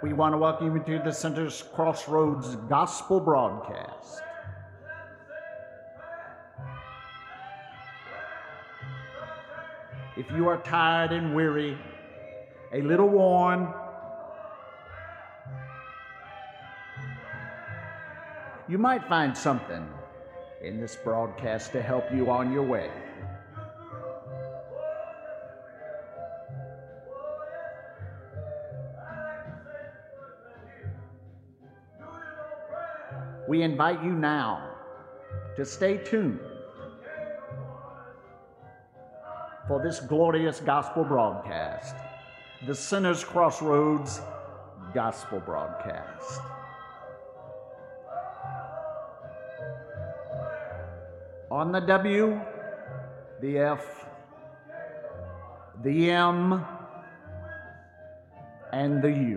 We want to welcome you to the Sinners Crossroads Gospel Broadcast. If you are tired and weary, a little worn, you might find something in this broadcast to help you on your way. We invite you now to stay tuned for this glorious gospel broadcast, the Sinners Crossroads Gospel Broadcast. On the W, the F, the M, and the U.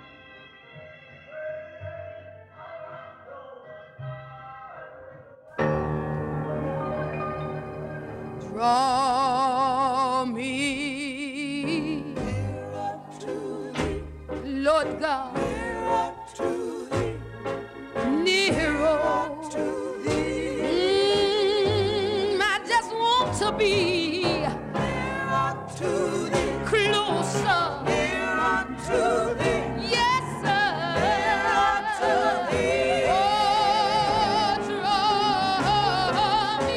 Draw me, Lord God, nearer to thee. I just want to be closer to thee. Yes, sir. To thee. Oh, draw me.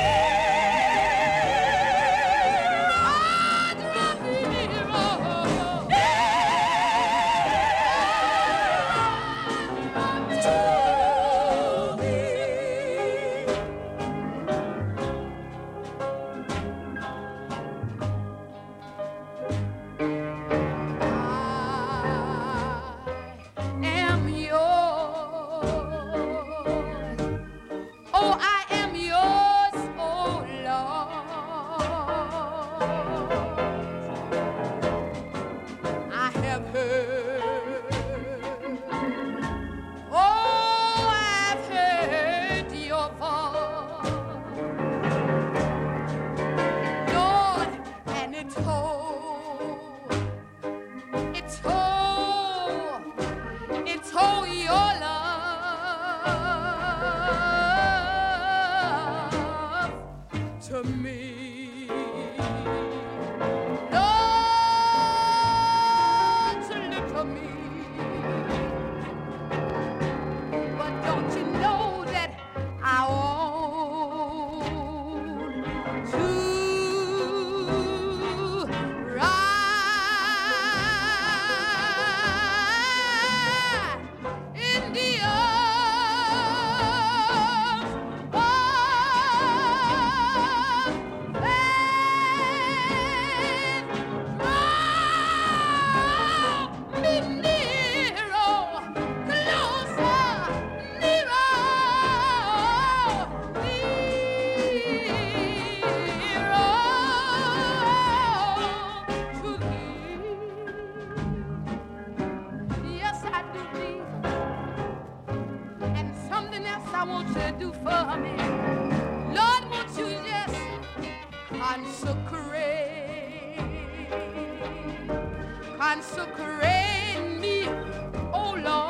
Consecrate me, oh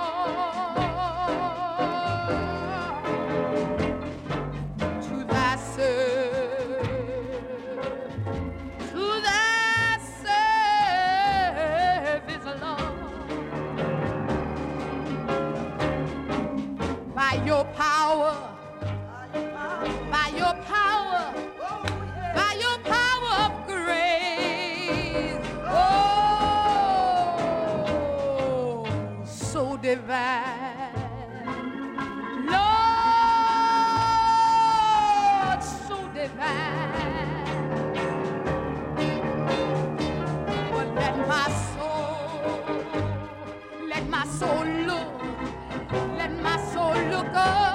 Lord, to thy service, Lord. By your power, by your power, by your power of grace, oh, so divine, Lord, so divine. But let my soul look, let my soul look up.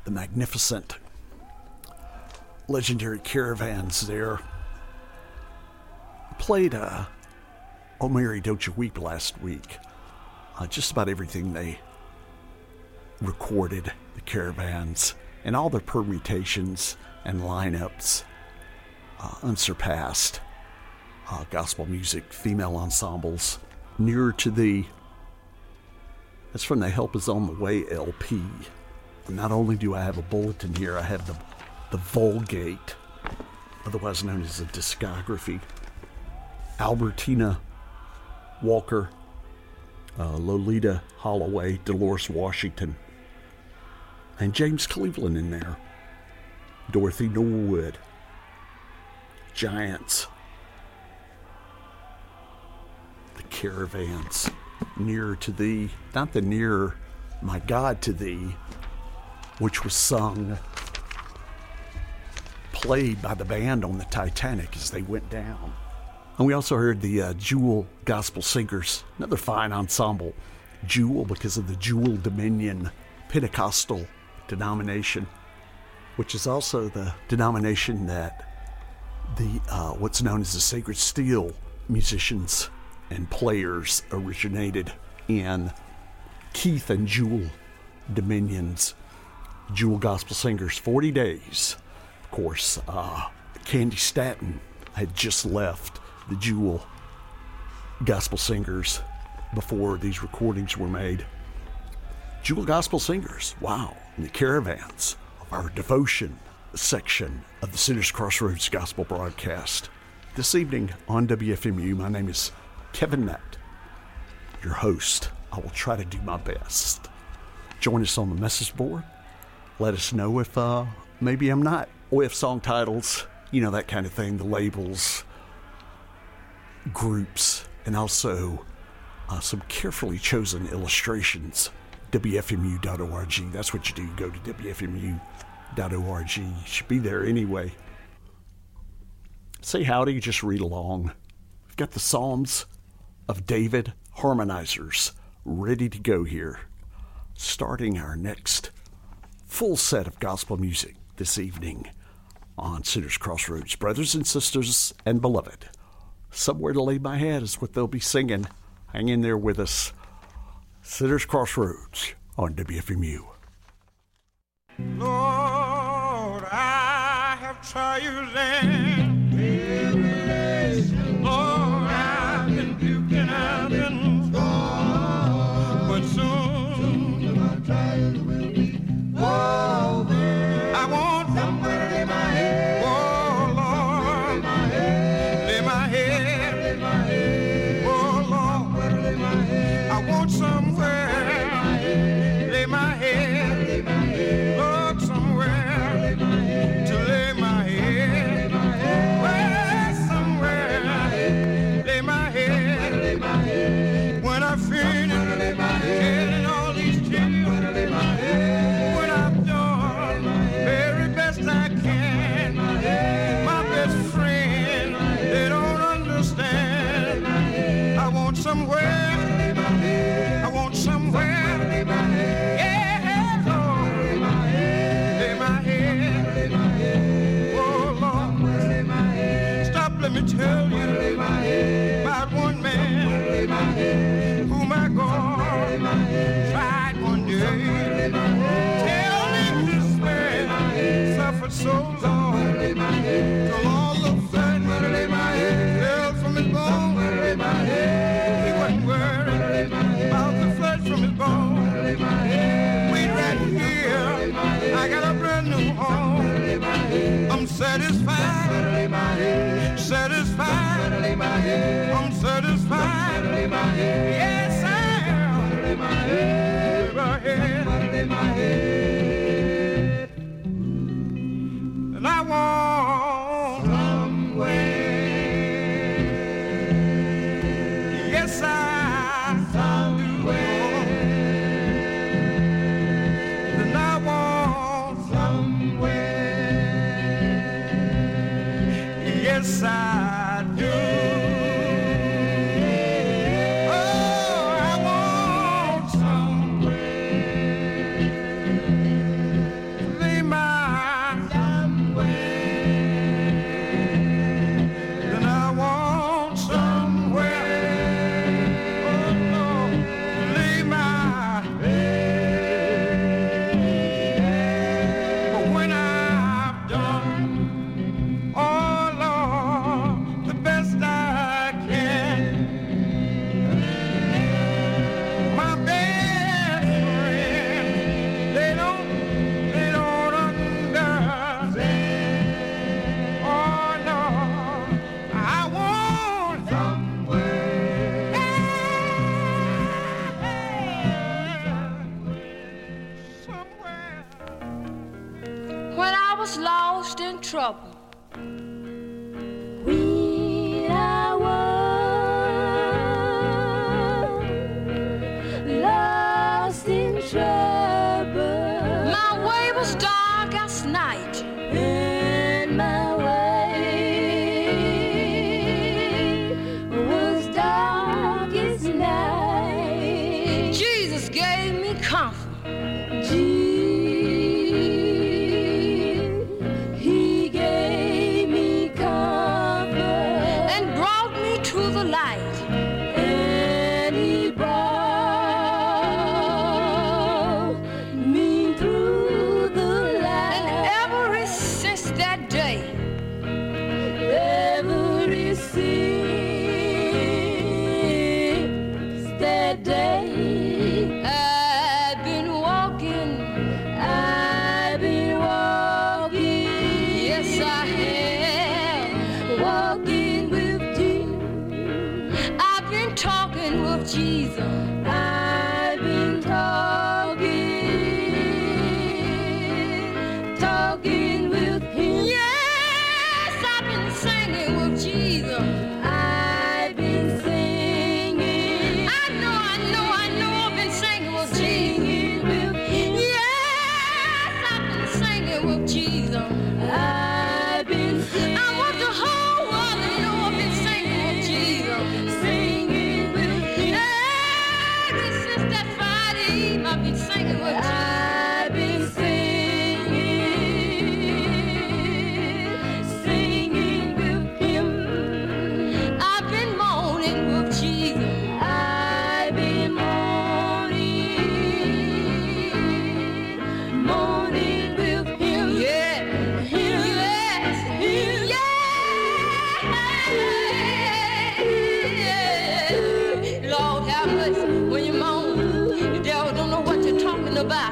the magnificent, legendary Caravans there. Played Oh Mary, Don't You Weep last week. Just about everything they recorded, the Caravans, and all their permutations and lineups, unsurpassed. Gospel music, female ensembles, Nearer to Thee. That's from the Help Is On the Way LP. And not only do I have a bulletin here, I have the Vulgate, otherwise known as the discography. Albertina Walker, Lolita Holloway, Dolores Washington, and James Cleveland in there. Dorothy Norwood, Giants, the Caravans, Nearer to Thee, not the Nearer, My God, to Thee, which was played by the band on the Titanic as they went down. And we also heard the Jewel Gospel Singers, another fine ensemble. Jewel because of the Jewel Dominion Pentecostal denomination, which is also the denomination that the what's known as the Sacred Steel musicians and players originated in. Keith and Jewel Dominion's Jewel Gospel Singers, 40 Days. Of course, Candy Staton had just left the Jewel Gospel Singers before these recordings were made. Jewel Gospel Singers, wow, and the Caravans of our devotion section of the Sinners Crossroads Gospel broadcast. This evening on WFMU, my name is Kevin Nutt, your host. I will try to do my best. Join us on the message board. Let us know if maybe I'm not, or if song titles, that kind of thing, the labels, groups, and also some carefully chosen illustrations. WFMU.org. That's what you do. Go to WFMU.org. You should be there anyway. Say howdy, just read along. We've got the Psalms of David harmonizers ready to go here, starting our next full set of gospel music this evening on Sinners Crossroads. Brothers and sisters and beloved, Somewhere to Lay My Head is what they'll be singing. Hang in there with us. Sinners Crossroads on WFMU. Lord, I have tried and tribulation. Lord, I've been puking, I've been strong, but soon my trials will be over. I want somewhere to lay my head. Oh Lord, lay my head, lay my head, lay my head. Oh Lord, somewhere to lay my head. I want somewhere. Lay my head, Lord, somewhere to lay my head. Well, somewhere lay my head. When I finish getting all these tears, when I've done very best I can, my best friend, they don't understand. I want somewhere. I want somewhere. Yeah, Lord, lay my head. Oh Lord, stop, let me tell you about one man whom I God tried one day. Tell me this man suffered so long till all the flesh fell from his bones. He wasn't worried about the flesh from his bones. We right here, I got a brand new home. I'm satisfied, satisfied. I'm satisfied. Yes, I am. Lay my head. And I want somewhere. Yes, I somewhere. And I want somewhere. Yes, I do. Oh, was lost in trouble. When I was lost in trouble, My way was dark as night. and my way was dark as night. Jesus gave me comfort. He gave me comfort, And brought me to the light. and He brought me through the light. And ever since that day, Ever since that day, I've been walking. I've been walking. Yes, I have. Walking with Jesus. I've been talking with Jesus. I've been talking with Him. Yes, I've been singing with Jesus. I've been singing. I know, I've been singing with Jesus. Singing with Him. Yes, I've been singing with Jesus. I've been singing. I want the whole world to know I've been singing with Jesus. Singing with Him. Ever since that Friday Eve, I've been singing with Jesus. I've been singing with Him. I've been moaning with Jesus. I've been moaning with Him. Yeah. Him. Yes. Him. Yeah. Lord have mercy. When you moan, the devil don't know what you're talking about.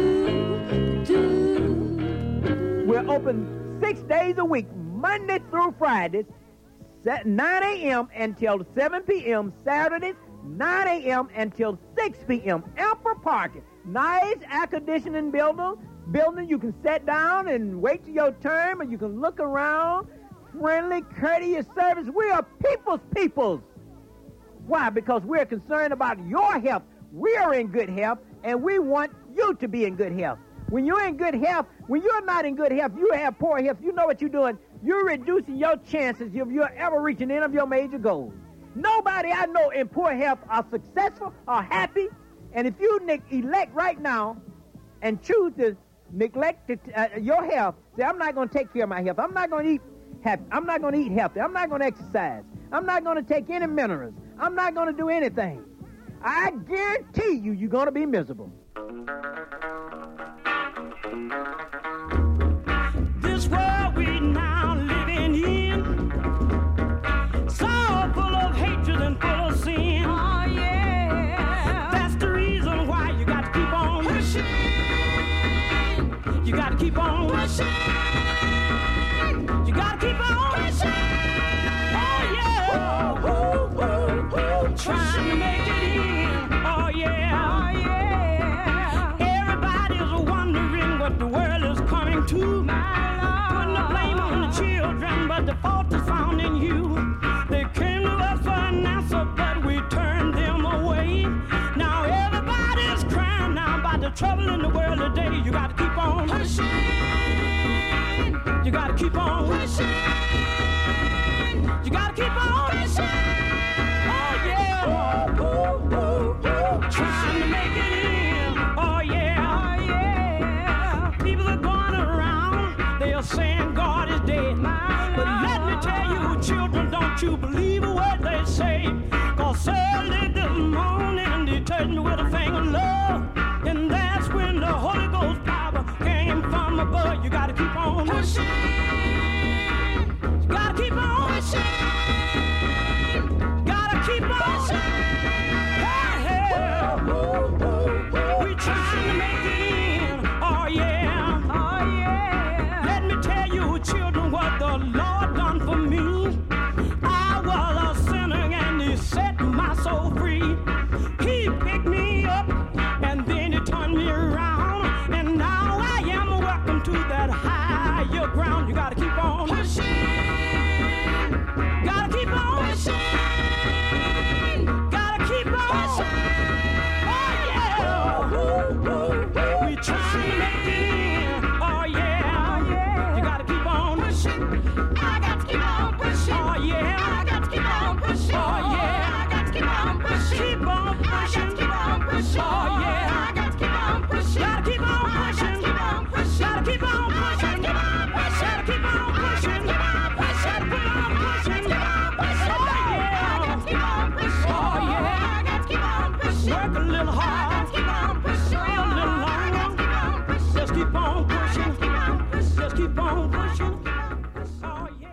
We're open 6 days a week, Monday through Fridays, 9 a.m. until 7 p.m. Saturdays, 9 a.m. until 6 p.m. Ample parking. Nice air-conditioning building. You can sit down and wait till your turn, or you can look around. Friendly, courteous service. We are peoples. Why? Because we're concerned about your health. We are in good health, and we want you to be in good health. When you're in good health, when you're not in good health, you have poor health, you know what you're doing. You're reducing your chances of you ever reaching any of your major goals. Nobody I know in poor health are successful or happy. And if you elect right now and choose to neglect your health, say, I'm not going to take care of my health. I'm not going to eat happy. I'm not going to eat healthy. I'm not going to exercise. I'm not going to take any minerals. I'm not going to do anything. I guarantee you, you're going to be miserable. This world we now living in, so full of hatred and full of sin. Oh, yeah. That's the reason why you got to keep on pushing. You got to keep on pushing. You got to keep on pushing. Oh, yeah. Trying to make it in. Oh, yeah. Oh, yeah. Everybody's wondering what the world is coming to. Putting the blame on the children, but the fault is found in you. They came to us for an answer, but we turned them away. Now everybody's crying now about the trouble in the world today. You gotta keep on pushing. You gotta keep on pushing. You gotta keep on pushing. Oh yeah. Trying to make it in. Oh yeah. Oh, yeah. People are going around, they are saying God is dead. But let me tell you, children, don't you believe a word they say. Cause early this morning, they touched me with a finger of love. And that's when the Holy Ghost power came from above. You gotta keep on pushing. You gotta keep on pushing. Gotta keep on pushing. Hey, we trying to make it in. Oh yeah. Oh, yeah. Let me tell you, children, what the Lord done for me. I was a sinner and He set my soul free. He picked me up and then He turned me around. And now I am welcome to that high ground, you gotta keep on pushing. Gotta keep on pushing. Gotta keep on pushing. Oh yeah. We trying to make it in. Oh yeah. You gotta keep on pushing. I got to keep on pushing. Oh yeah. I got to keep on pushing. Oh yeah. I got to keep on pushing. Keep on pushing. Keep on pushing. Oh yeah. I got to keep on pushing. Gotta keep on pushing. Keep on pushing. Gotta keep on pushing. Keep on pushing. Gotta keep on pushing. Keep on pushing. Keep on pushing. Keep on pushing. Oh yeah. I got to keep on pushing. Oh yeah. I got to keep on pushing. Work a little hard. I got to keep on pushing. A little longer. Just keep on pushing. Just keep on pushing. Oh yeah.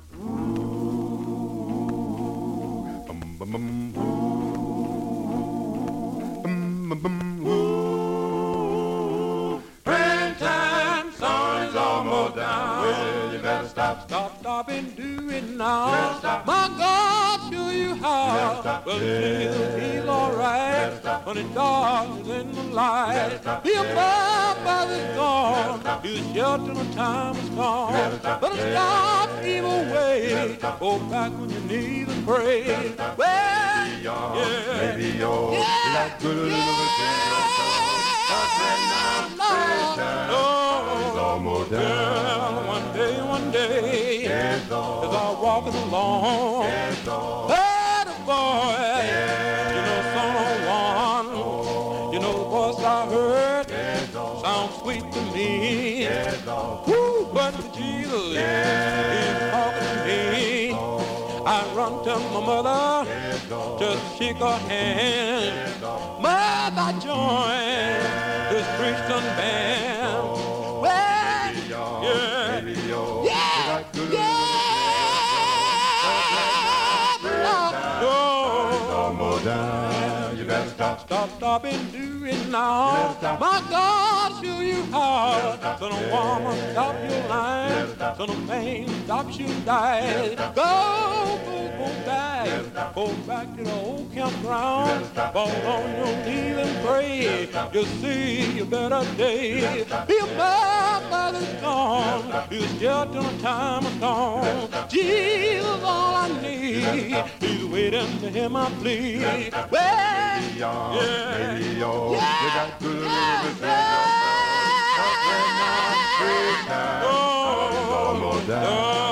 Springtime sun is almost down. Well, you better stop and do it now. My God, show you how. Well, he's alright when it's dark in the light. Be above by the storm. He's shelter when time is gone. But stop evil way. Go back on your knees and pray. Well, yeah, maybe you're that good little thing. Almost down. One day, as I walking along, heard a voice, son of one, the voice I heard, sounds sweet to me, woo, but Jesus is talking to me. I run to my mother, just shake her hand, mother join this Christian band. You better stop and do it now. My God, show you how. Son of woman, stop your line. Son of man, stop you die. Go back to the old campground. Fall on your knees and pray. You'll see a better day. Be above by the storm. He's just till the time is gone. Jesus, all I need. He's waiting to hear my plea. Well, yeah, you got good little bit. Almost down.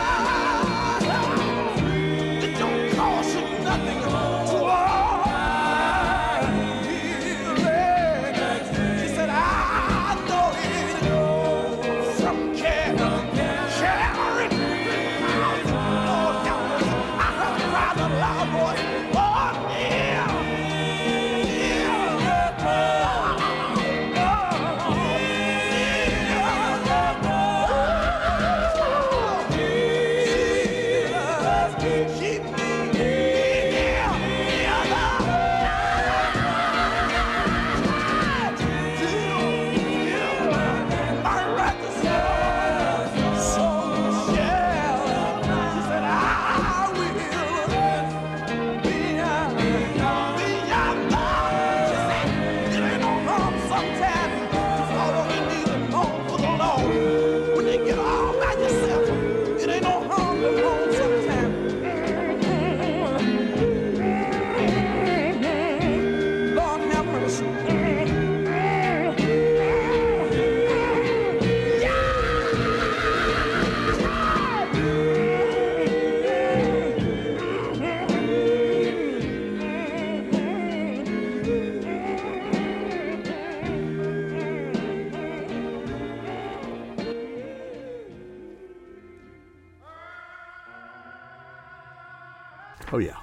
It don't cost you nothing to keep me near my righteousness. So yeah, she said I will be out. She said it ain't no harm sometimes to follow the knees and moan for the Lord. When you get all by yourself, it ain't no harm to moan sometimes. Lord have mercy. Oh, yeah.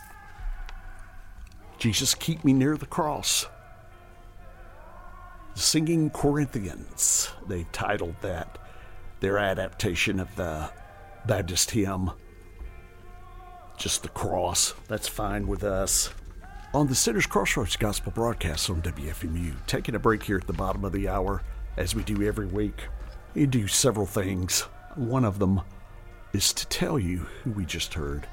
Jesus, keep me near the cross. The Singing Corinthians, they titled that, their adaptation of the Baptist hymn, just the cross. That's fine with us. On the Sinners Crossroads Gospel broadcast on WFMU, taking a break here at the bottom of the hour, as we do every week. We do several things. One of them is to tell you who we just heard.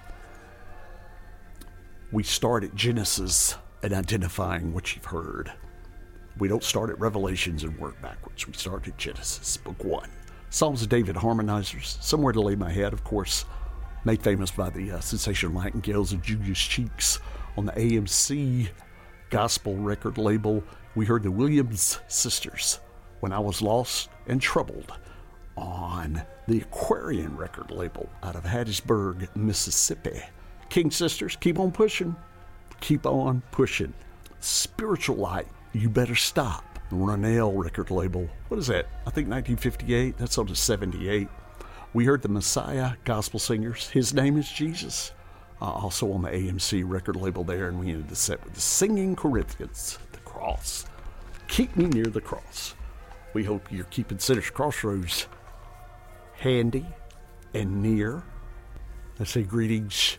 We start at Genesis and identifying what you've heard. We don't start at Revelations and work backwards. We start at Genesis, Book 1. Psalms of David harmonizers, Somewhere to Lay My Head, of course, made famous by the sensational nightingales of Julius Cheeks on the AMC gospel record label. We heard the Williams Sisters, When I Was Lost and Troubled, on the Aquarian record label out of Hattiesburg, Mississippi. King Sisters, keep on pushing. Keep on pushing. Spiritual Light, You Better Stop. Ronell record label. What is that? I think 1958. That's on to 78. We heard the Messiah Gospel Singers. His Name is Jesus. Also on the AMC record label there. And we ended the set with the Singing Corinthians. The cross. Keep me near the cross. We hope you're keeping Sinners Crossroads handy and near. I say greetings.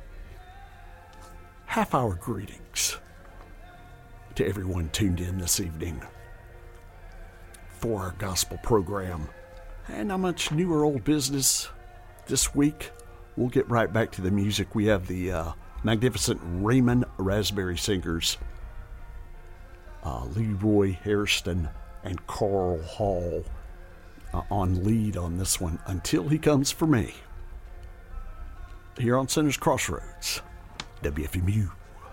Half-hour greetings to everyone tuned in this evening for our gospel program. And not much new or old business this week. We'll get right back to the music. We have the magnificent Raymond Raspberry Singers, Leroy Hairston and Carl Hall on lead on this one, Until He Comes For Me, here on Sinners Crossroads, WFMU.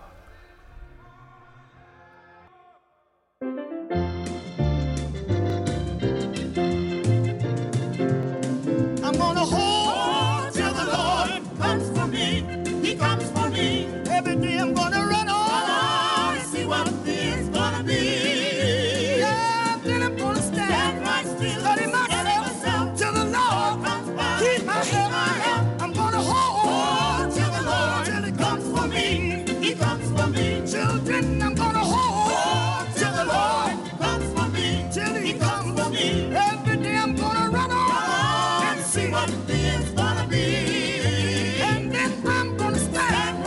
I'm gonna hold till the Lord comes for me. He comes for me. Every day I'm gonna run on and see what it's gonna be. Yeah, then I'm gonna stand right still, study myself till the Lord comes by. Keep my head high. I'm gonna hold till the Lord till He comes for me. He comes for me. Children, I'm gonna hold till the Lord comes for me. Till He comes for me. Every day I'm gonna run on and see what it's gonna be. And then I'm gonna stand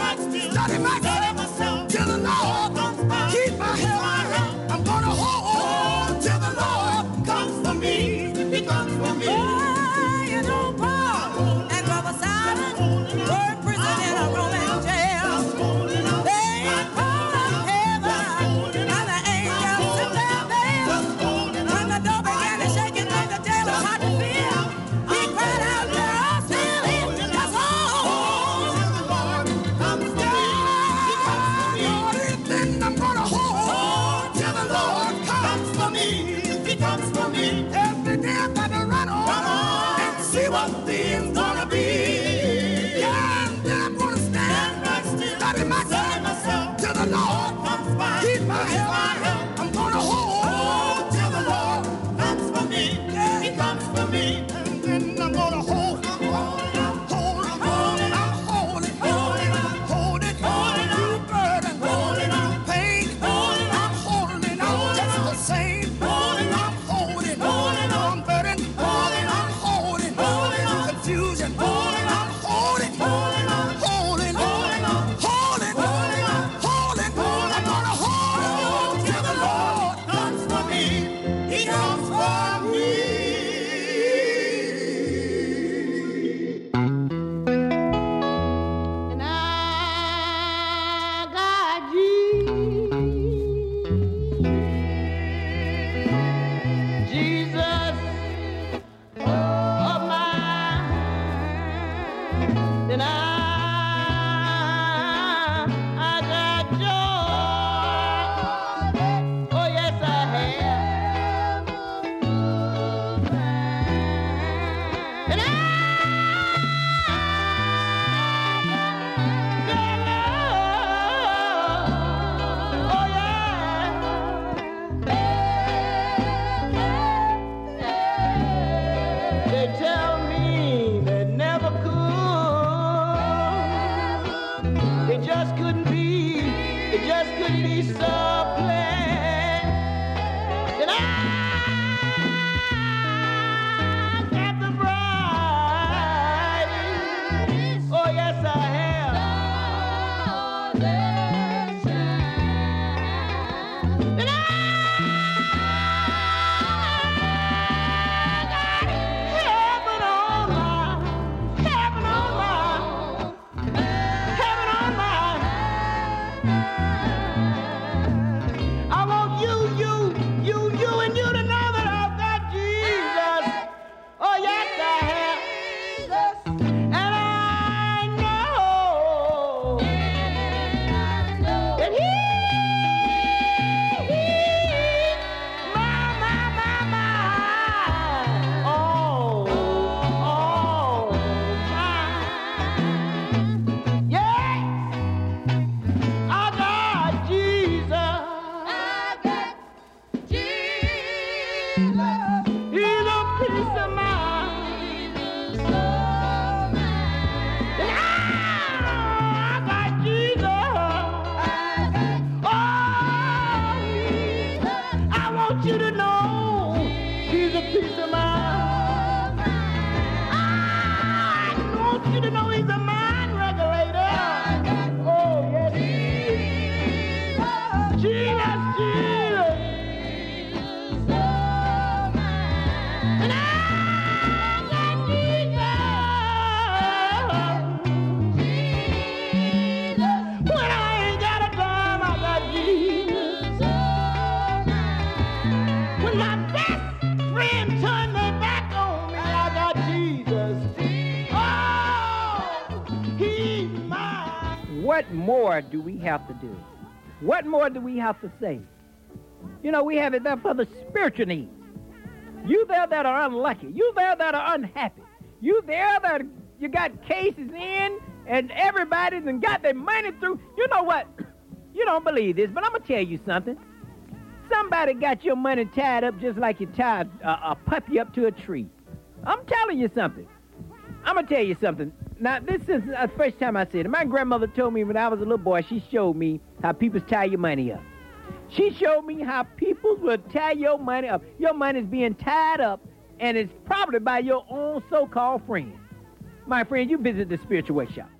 What more do we have to do? What more do we have to say? You know, we have it there for the spiritual needs. You there that are unlucky. You there that are unhappy. You there that you got cases in and everybody's and got their money through. You know what? You don't believe this, but I'm going to tell you something. Somebody got your money tied up just like you tied a puppy up to a tree. I'm telling you something. I'm going to tell you something. Now, this is the first time I said it. My grandmother told me when I was a little boy, she showed me how people tie your money up. She showed me how people would tie your money up. Your money's being tied up, and it's probably by your own so-called friend. My friend, you visit the Spiritual Workshop.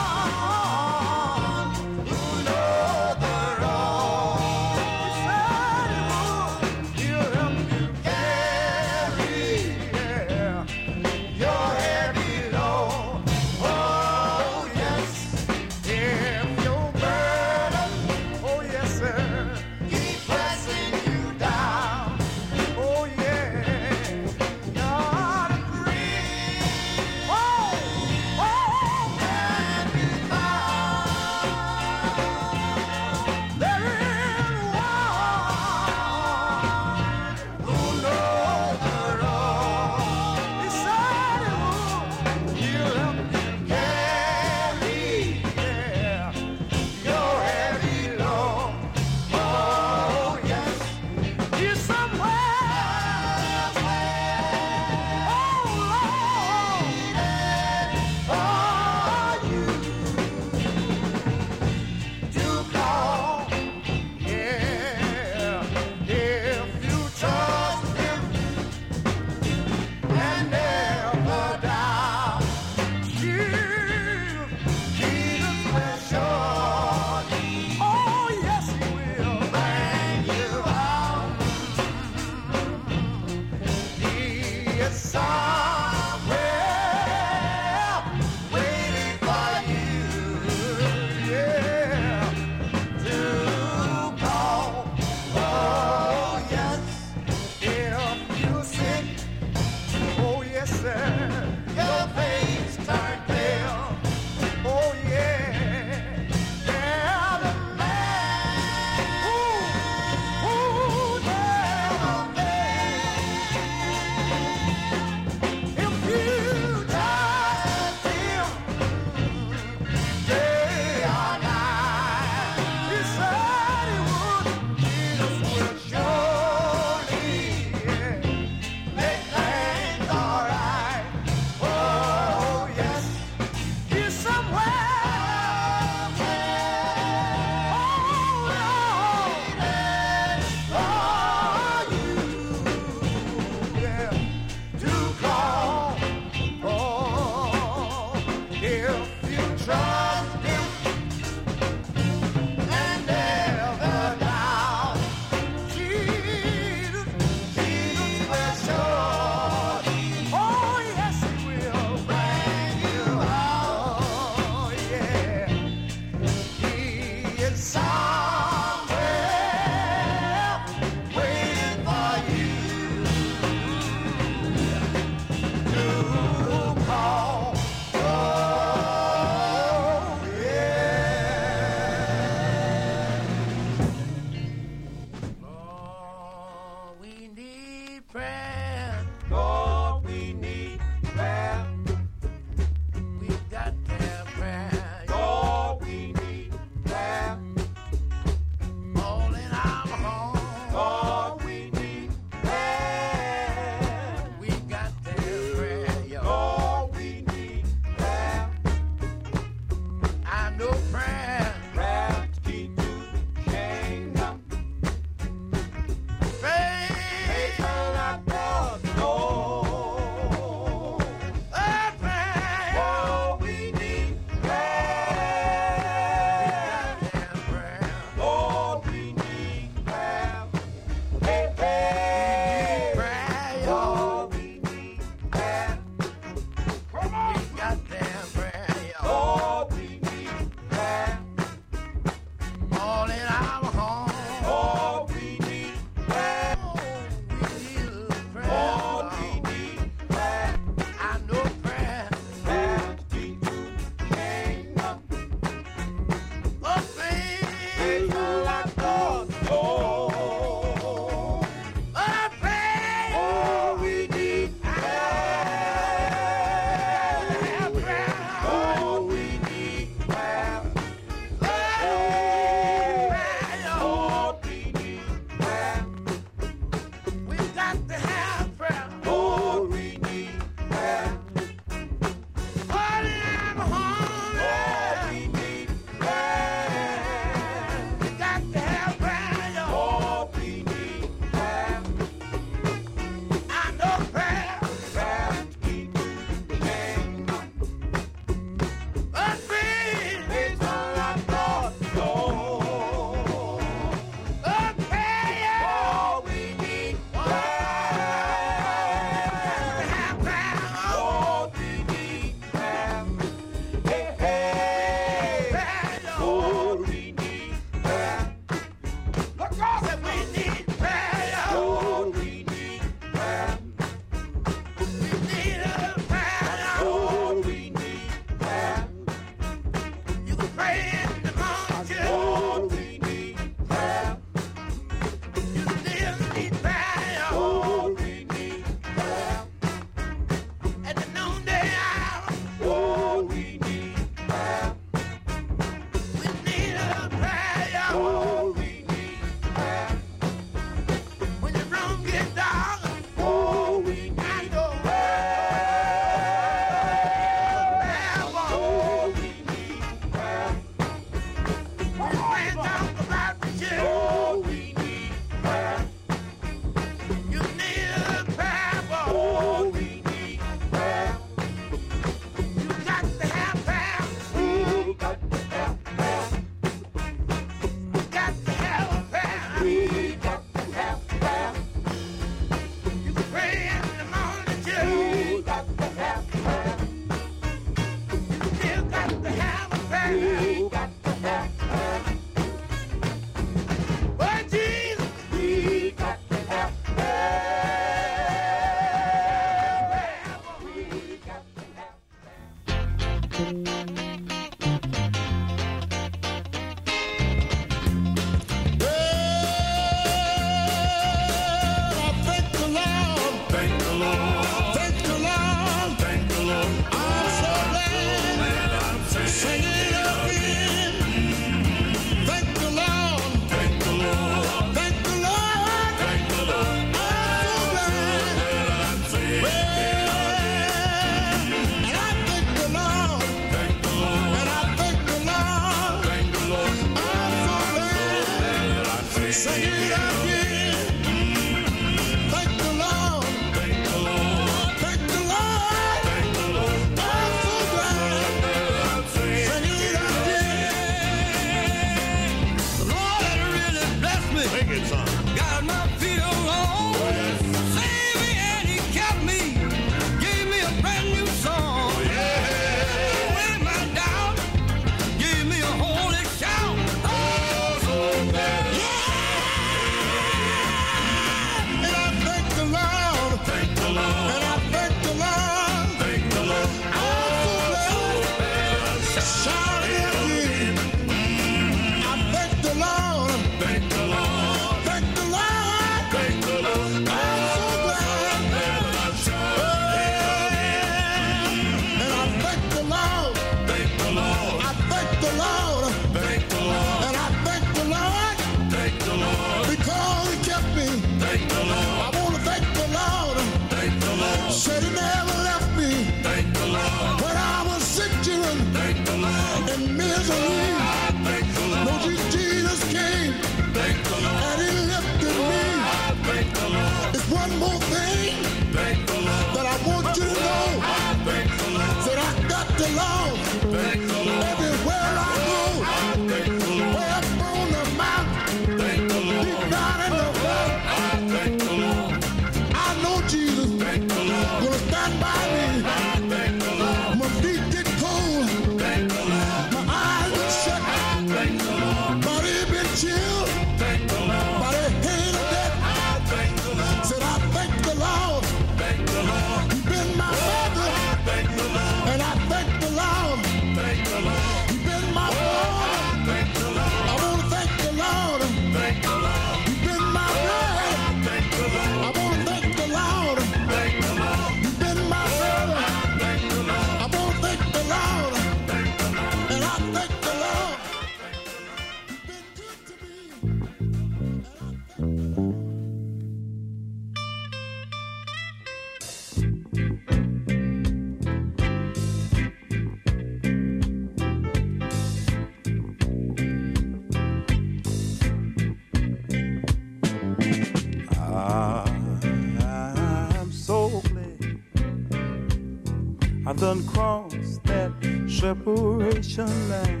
I done crossed that separation line.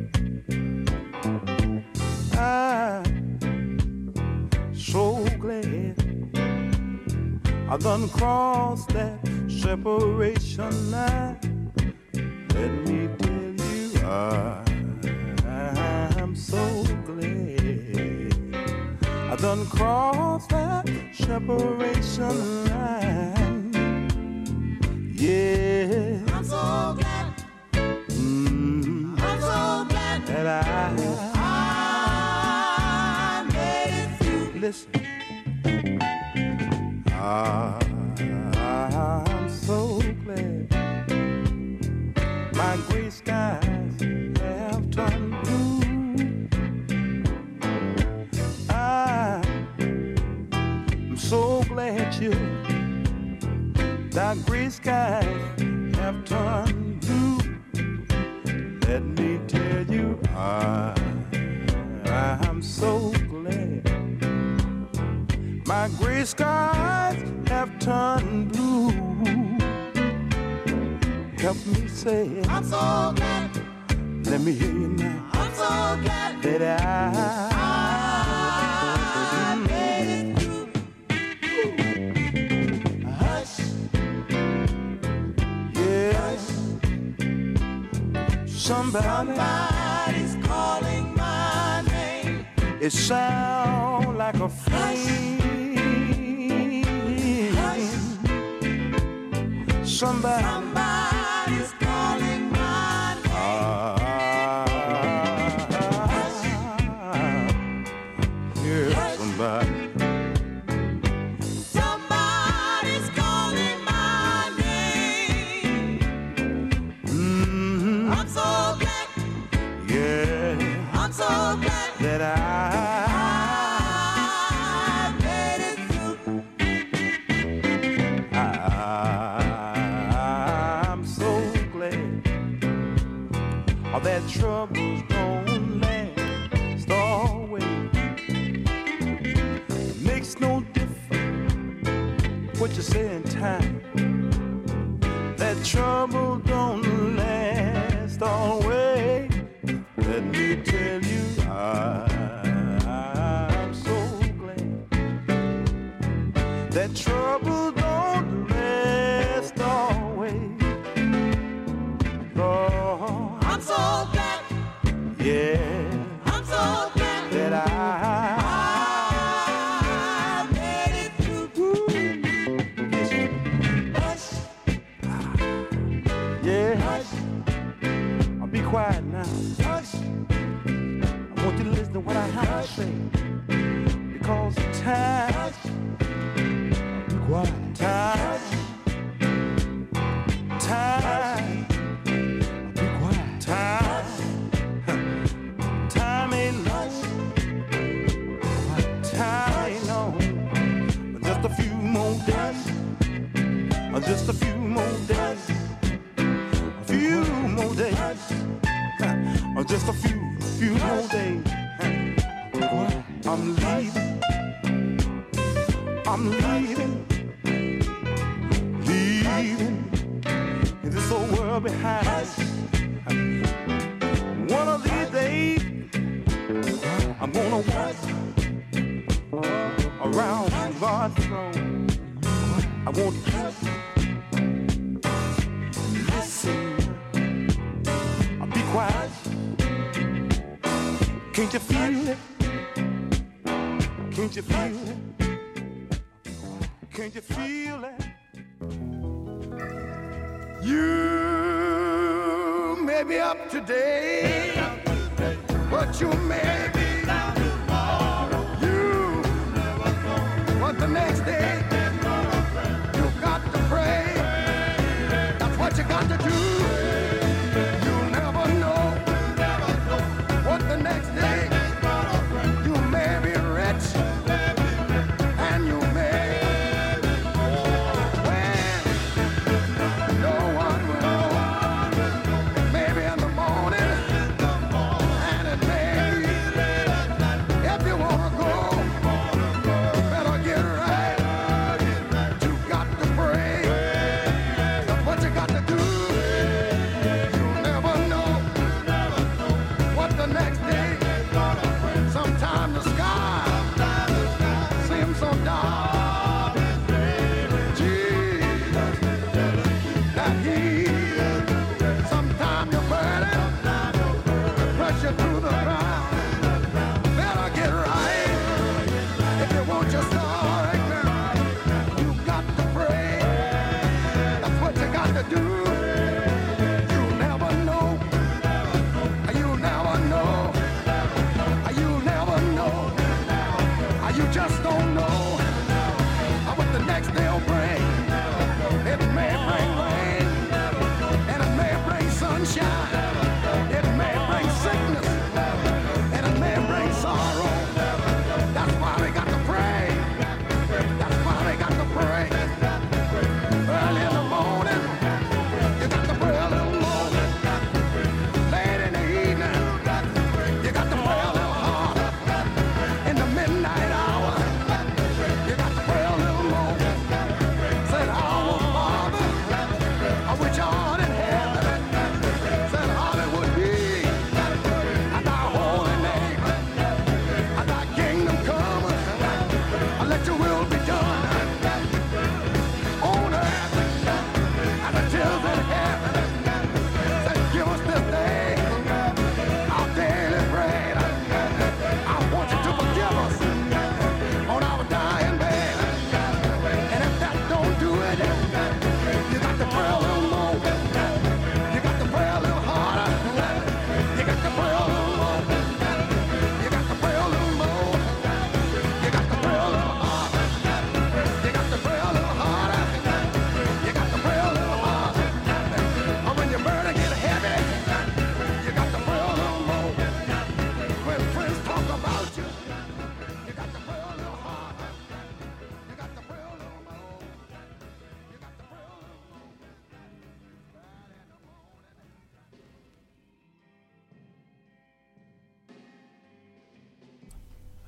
I'm so glad I done crossed that separation line. Let me tell you, I'm so glad I done crossed that separation line. Yeah, I'm so glad. I'm so glad that I made it through. Listen, I'm so glad my gray skies have turned blue. I'm so glad that gray skies have turned blue. Let me tell you, I'm so glad my gray skies have turned blue. Help me say it. I'm so glad. Let me hear you now. I'm so glad that I made it through. Hush. Somebody's calling my name. It sounds like a flame. Hush. Somebody's calling my I'm so glad. Yeah, I'm so glad that I made it through. I'm so glad all that trouble's don't last always. Makes no difference what you say in time. That trouble don't last always. Let me tell you, I'm so glad that trouble don't last always. Oh, I'm so glad. yeah, I'm so glad that I made it through. Hush, yeah. hush, I'll be quiet now. hush, I want you to listen to what I have to say. Because time, be quiet. Time, be quiet. Time ain't long. Time ain't long. Just a few more days. Just a few more days. A few more days. Just a few more days. I'm leaving. I'm leaving. Leaving this old world behind. One of these days, I'm gonna walk around God's throne. I want you to listen. I'll be quiet. Can't you feel it? Can't you feel it? Can't you feel it? You may be up today, but you may be down tomorrow. You, but the next day, you've got to pray. That's what you got to do. You'll never know what the next day. You may be rich, and you may. No one will know. Maybe in the morning, and it may be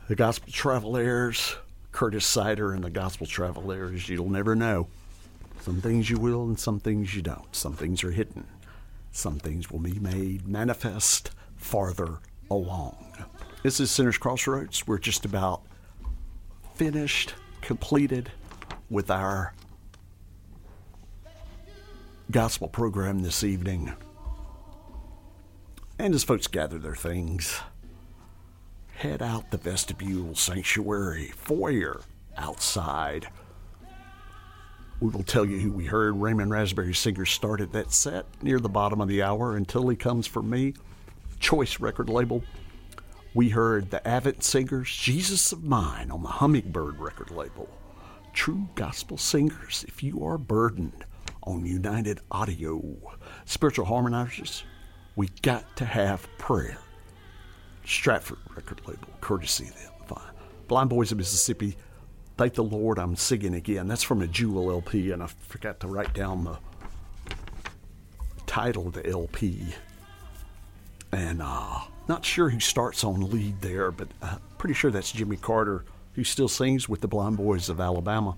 The Gospel Travelers, Curtis Sider and the Gospel Travelers. You'll never know. Some things you will and some things you don't. Some things are hidden. Some things will be made manifest farther along. This is Sinner's Crossroads. We're just about finished, completed with our gospel program this evening. And as folks gather their things, head out the vestibule, sanctuary, foyer, outside. We will tell you who we heard. Raymond Raspberry Singers started that set near the bottom of the hour. Until He Comes For Me, Choice record label. We heard the Avett Singers, Jesus of Mine, on the Hummingbird record label. True Gospel Singers, If You Are Burdened, on United Audio. Spiritual Harmonizers, We Got to Have Prayer. Stratford record label, courtesy of them. Blind Boys of Mississippi, Thank the Lord I'm Singing Again. That's from a Jewel LP, and I forgot to write down the title of the LP. And not sure who starts on lead there, but pretty sure that's Jimmy Carter, who still sings with the Blind Boys of Alabama,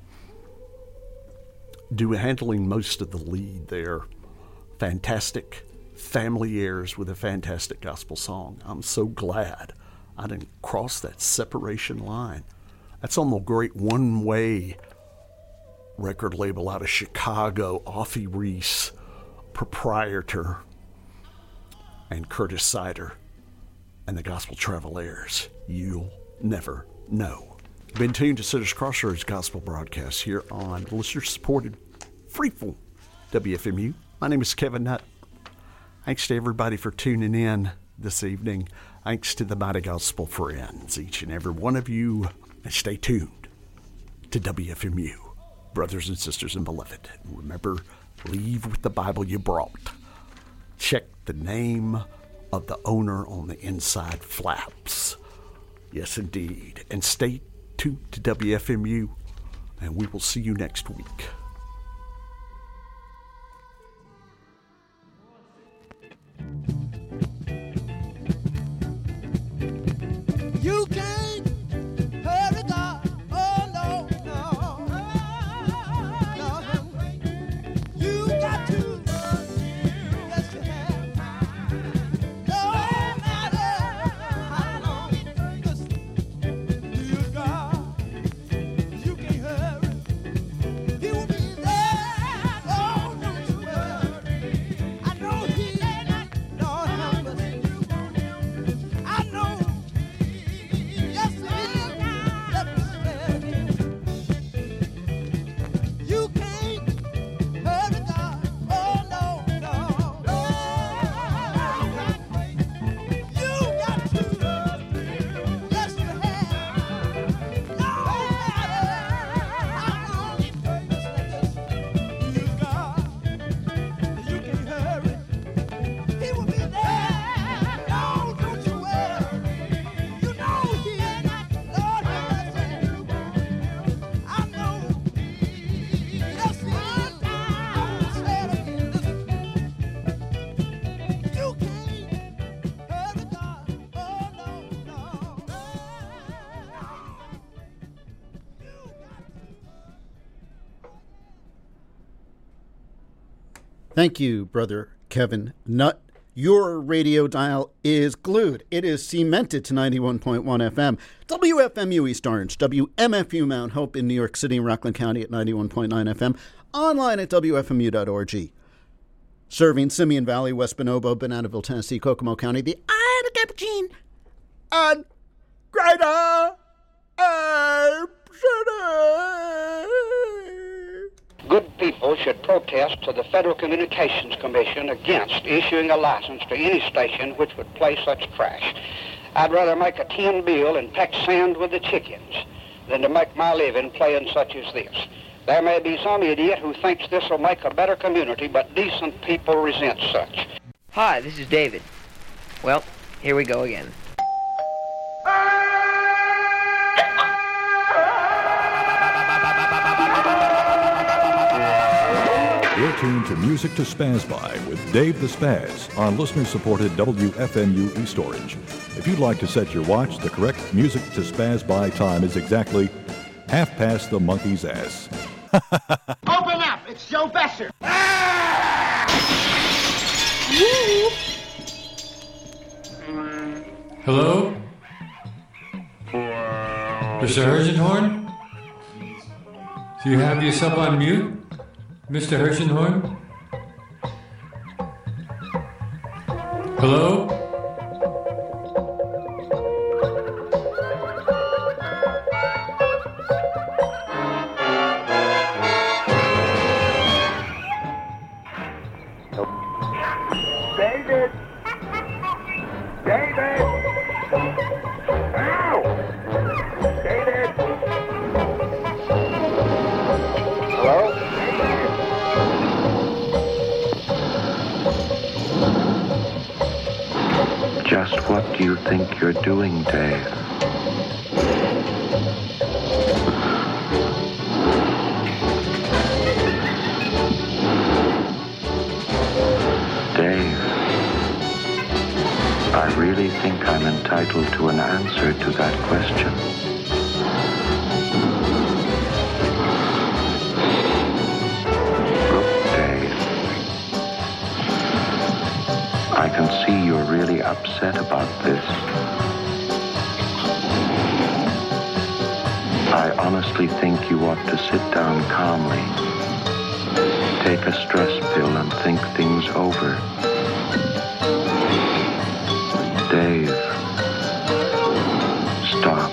handling most of the lead there. Fantastic family airs with a fantastic gospel song. I'm so glad I didn't cross that separation line. That's on the great One Way record label out of Chicago. Offie Reese, proprietor, and Curtis Sider and the Gospel Travelers. You'll never know. Been tuned to Sinner's Crossroads Gospel broadcast here on listener-supported Freeform WFMU. My name is Kevin Nutt. Thanks to everybody for tuning in this evening. Thanks to the Mighty Gospel friends, each and every one of you. And stay tuned to WFMU, brothers and sisters and beloved. And remember, leave with the Bible you brought. Check the name of the owner on the inside flaps. Yes, indeed. And stay tuned to WFMU, and we will see you next week. You can't hurry God. Oh, no, no. No. You got to. Yes, you have. No matter how long. Listen, you God. You can't hurry. He will be there. Oh, don't you worry. I know He. Lord have mercy. I know. Yes, it is. Let me say it again. You can't hurry God. Oh, no, no. You got to. Yes, you have. No matter how long it takes. Listen, you God. You can't hurry. He will be there. No, don't you worry. You know He is. Lord have mercy. I know. Yes, He is. I say it again. Listen. You can't hurry God. Oh, no, no. Thank you, Brother Kevin Nutt. Your radio dial is glued. It is cemented to 91.1 FM. WFMU East Orange, WMFU Mount Hope in New York City and Rockland County at 91.9 FM. Online at WFMU.org. Serving Simeon Valley, West Bonobo, Bananaville, Tennessee, Kokomo County, the Ida Capuchin, and Greater Good people should protest to the Federal Communications Commission against issuing a license to any station which would play such trash. I'd rather make a tin bill and peck sand with the chickens than to make my living playing such as this. There may be some idiot who thinks this will make a better community, but decent people resent such. Hi, this is David. Well, here we go again. You're tuned to Music to Spaz By with Dave the Spaz on listener-supported WFMU East Orange. If you'd like to set your watch, the correct Music to Spaz By time is exactly 1/2 the monkey's ass. Open up! It's Joe Besser! Hello? Mr. Hershenhorn? Do you have yourself on mute? Mr. Hershenhorn? Hello? David! David! Ow! David! Hello? Just what do you think you're doing, Dave? Dave, I really think I'm entitled to an answer to that question. Look, Dave, I can see you're really upset about this. I honestly think you ought to sit down calmly, take a stress pill and think things over. Dave, stop.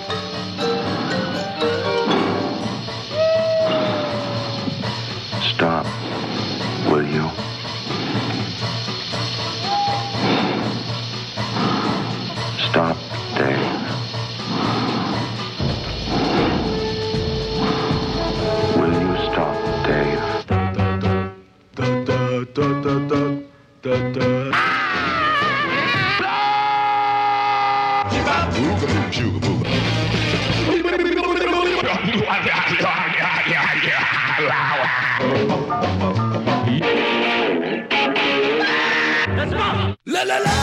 Stop, will you? Stop, Dave. Will you stop, Dave? La la la!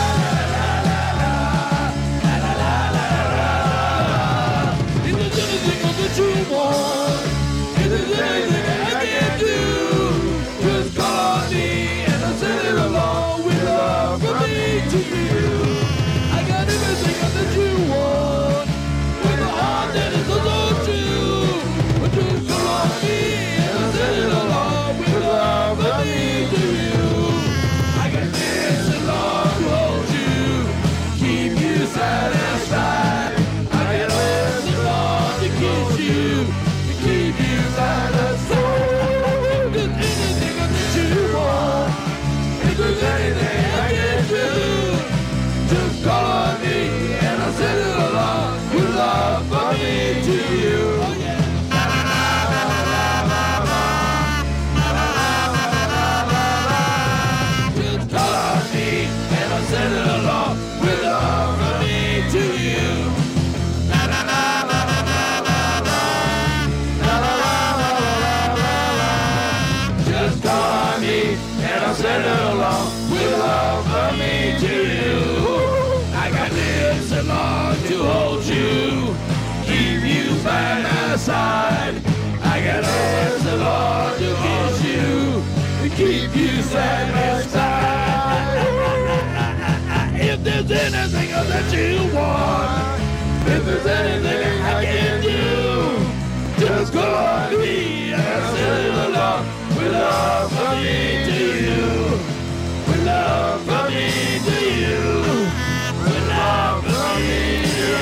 Side. I got hands of all to kiss you, to keep you satisfied. If there's anything that you want, if there's anything I can do, just call on me and I'll send it along with love from me to you, with love from me to you, with love from me to you.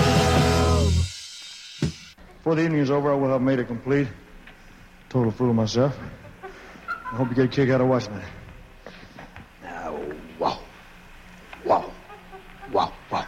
Before the evening is over, I will have made it complete. Total fool of myself. I hope you get a kick out of watching it. Wow. Wow. Wow. Wow.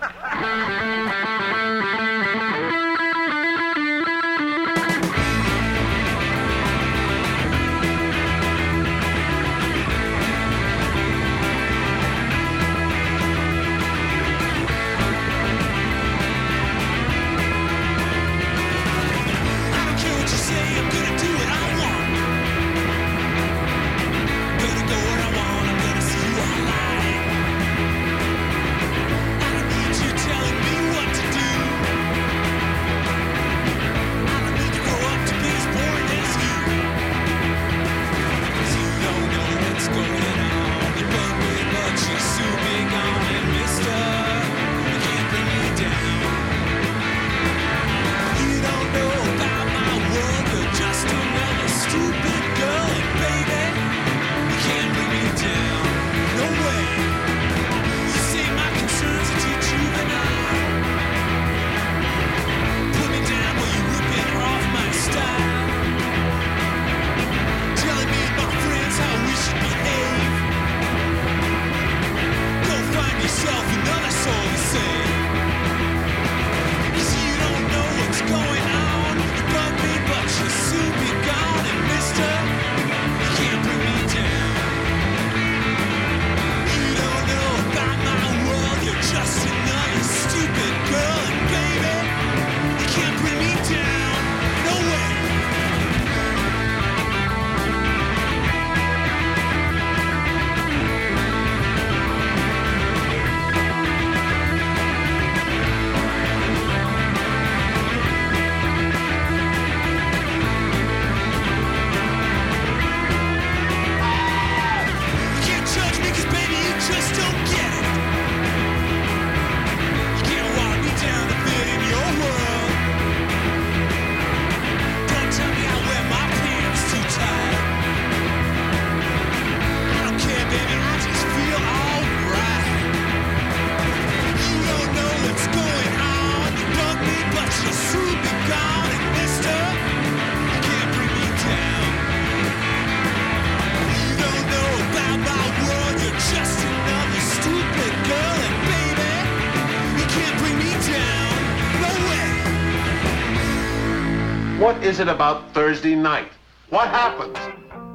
What is it about Thursday night? What happens?